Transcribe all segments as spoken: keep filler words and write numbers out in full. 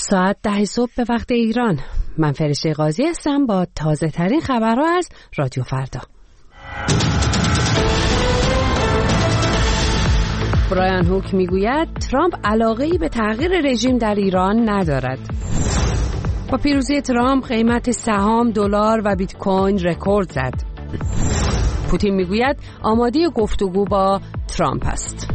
ساعت ده صبح به وقت ایران. من فرشته قاضی هستم با تازه ترین خبرها از رادیو فردا. برایان هوک میگوید ترامپ علاقه‌ای به تغییر رژیم در ایران ندارد. با پیروزی ترامپ قیمت سهام، دلار و بیت کوین رکورد زد. پوتین میگوید آماده گفتگو با ترامپ است.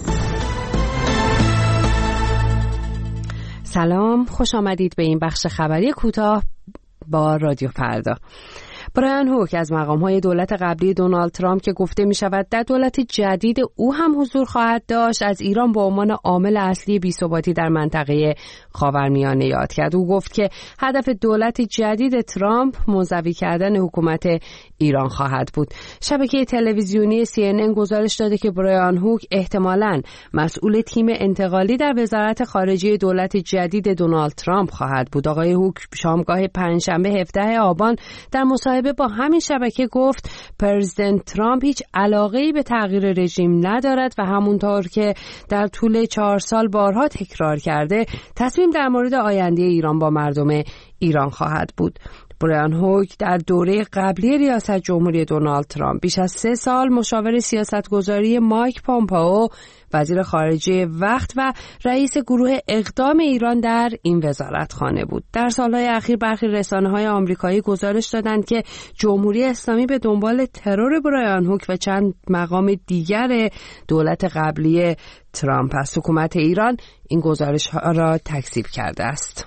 سلام، خوش آمدید به این بخش خبری کوتاه با رادیو فردا. برایان هوک از مقام‌های دولت قبلی دونالد ترامپ که گفته می‌شود در دولت جدید او هم حضور خواهد داشت، از ایران به عنوان عامل اصلی بی‌ثباتی در منطقه خاورمیانه یاد کرد. او گفت که هدف دولت جدید ترامپ منزوی کردن حکومت ایران خواهد بود. شبکه تلویزیونی سی ان ان گزارش داده که برایان هوک احتمالاً مسئول تیم انتقالی در وزارت خارجه دولت جدید دونالد ترامپ خواهد بود. آقای هوک شامگاه پنجشنبه هفدهم آبان در مصاحبه با همین شبکه گفت پرزیدنت ترامپ هیچ علاقه‌ای به تغییر رژیم ندارد و همونطور که در طول چهار سال بارها تکرار کرده، تصمیم در مورد آینده ایران با مردم ایران خواهد بود. برایان هوک در دوره قبلی ریاست جمهوری دونالد ترامپ بیش از سه سال مشاور سیاستگذاری مایک پومپئو، وزیر خارجه وقت و رئیس گروه اقدام ایران در این وزارتخانه بود. در سالهای اخیر برخی رسانه‌های آمریکایی گزارش دادند که جمهوری اسلامی به دنبال ترور برایان هوک و چند مقام دیگر دولت قبلی ترامپ است. حکومت ایران این گزارش‌ها را تکذیب کرده است.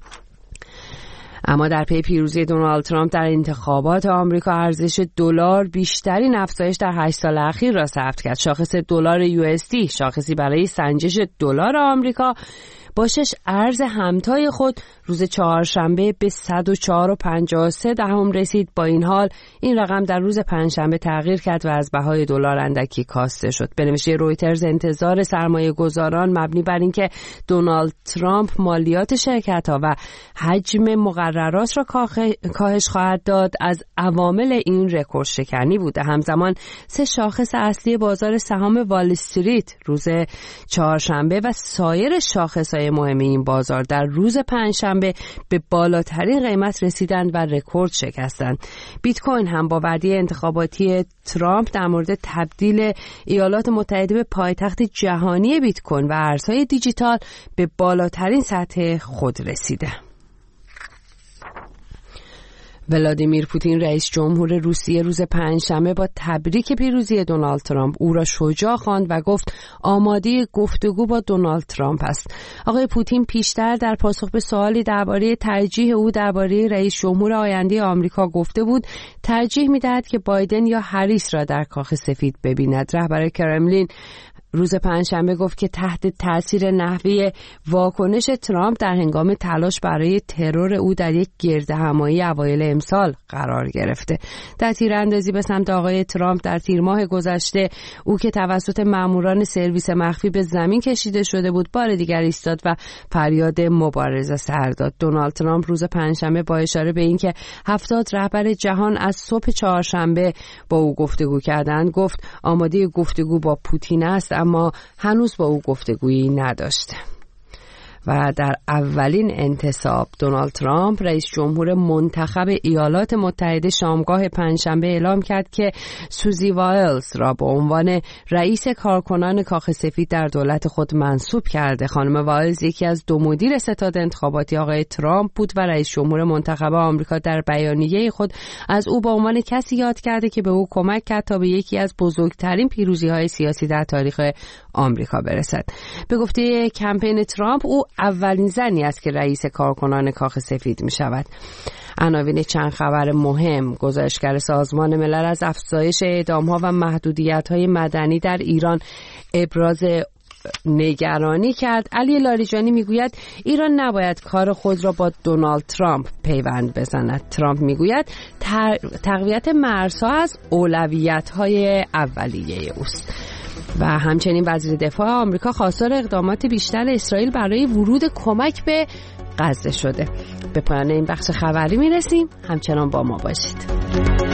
اما در پی پیروزی دونالد ترامپ در انتخابات آمریکا، ارزش دلار بیشترین افزایش در هشت سال اخیر را ثبت کرد. شاخص دلار یو اس دی، شاخصی برای سنجش دلار آمریکا، با شش ارز همتای خود روز چهارشنبه به صد و چهار و پنجاه و سه دهم رسید. با این حال این رقم در روز پنجشنبه تغییر کرد و از بهای دلار اندکی کاسته شد. به نوشته رویترز انتظار سرمایه گذاران مبنی بر اینکه دونالد ترامپ مالیات شرکت‌ها و حجم مقررات را کاهش خواهد داد از عوامل این رکورد شکنی بوده. همزمان سه شاخص اصلی بازار سهام وال استریت روز چهارشنبه و سایر شاخص‌های مهم این بازار در روز پنجشنبه به بالاترین قیمت رسیدند و رکورد شکستند. بیت کوین هم با وعده انتخاباتی ترامپ در مورد تبدیل ایالات متحده به پایتخت جهانی بیت کوین و ارزهای دیجیتال به بالاترین سطح خود رسیده. ولادیمیر پوتین رئیس جمهور روسیه روز پنجشنبه با تبریک پیروزی دونالد ترامپ او را شجاع خواند و گفت آماده گفتگو با دونالد ترامپ است. آقای پوتین پیشتر در پاسخ به سوالی درباره ترجیح او درباره رئیس جمهور آینده آمریکا گفته بود ترجیح می‌دهد که بایدن یا هریس را در کاخ سفید ببیند. رهبر کرملین روز پنجشنبه گفت که تحت تاثیر نحوه واکنش ترامپ در هنگام تلاش برای ترور او در یک گردهمایی اوایل امسال قرار گرفته. در تیراندازی به سمت آقای ترامپ در تیر ماه گذشته، او که توسط ماموران سرویس مخفی به زمین کشیده شده بود، بار دیگر ایستاد و فریاد مبارزه سر داد. دونالد ترامپ روز پنجشنبه با اشاره به اینکه هفتاد رهبر جهان از صبح چهارشنبه با او گفتگو کردند، گفت آماده گفتگو با پوتین است اما هنوز با او گفتگویی نداشته. و در اولین انتصاب دونالد ترامپ رئیس جمهور منتخب ایالات متحده شامگاه پنجشنبه اعلام کرد که سوزی وایلز را به عنوان رئیس کارکنان کاخ سفید در دولت خود منصوب کرده. خانم وایلز یکی از دو مدیر ستاد انتخاباتی آقای ترامپ بود و رئیس جمهور منتخب آمریکا در بیانیه خود از او به عنوان کسی یاد کرده که به او کمک کرد تا به یکی از بزرگترین پیروزی‌های سیاسی در تاریخ آمریکا برسد. به گفته کمپین ترامپ، او اولین زنی است که رئیس کارکنان کاخ سفید می شود. عناوین چند خبر مهم: گزارشگر سازمان ملل از افزایش اعدام‌ها و محدودیت‌های مدنی در ایران ابراز نگرانی کرد. علی لاریجانی میگوید ایران نباید کار خود را با دونالد ترامپ پیوند بزند. ترامپ میگوید تقویت مرزها از اولویت‌های اولیه اوست. و همچنین وزیر دفاع آمریکا خواستار اقدامات بیشتر اسرائیل برای ورود کمک به غزه شده. به پایان این بخش خبری میرسیم. همچنان با ما باشید.